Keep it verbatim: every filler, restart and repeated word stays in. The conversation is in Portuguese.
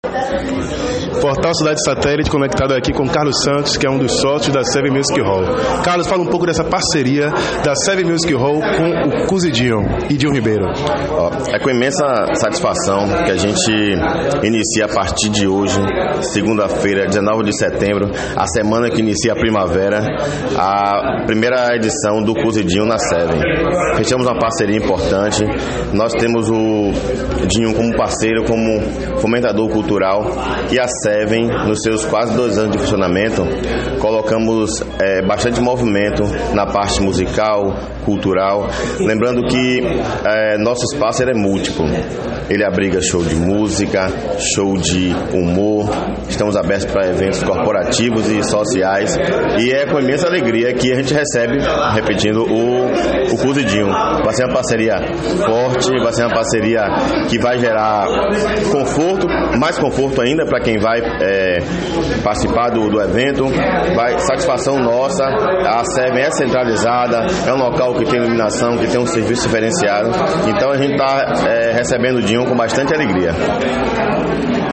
Portal Cidade Satélite, conectado aqui com Carlos Santos, que é um dos sócios da Seven Music Hall. Carlos, fala um pouco dessa parceria da Seven Music Hall com o Cuzidinho e Dinho Ribeiro. Ó, é com imensa satisfação que a gente inicia a partir de hoje, segunda-feira, dezenove de setembro, a semana que inicia a primavera, a primeira edição do Cuzidinho na Seven. Fechamos uma parceria importante. Nós temos o Dinho como parceiro, como fomentador cultural, e a Seven, nos seus quase dois anos de funcionamento, colocamos é, bastante movimento na parte musical, cultural, lembrando que é, nosso espaço ele é múltiplo. Ele abriga show de música, show de humor, estamos abertos para eventos corporativos e sociais, e é com imensa alegria que a gente recebe, repetindo, o, o Cuzidinho. Vai ser uma parceria forte, vai ser uma parceria que vai gerar conforto, mais conforto ainda para quem vai é, participar do, do evento, vai, satisfação nossa. A Seven é centralizada, é um local que tem iluminação, que tem um serviço diferenciado, então a gente está é, recebendo o Dinho com bastante alegria.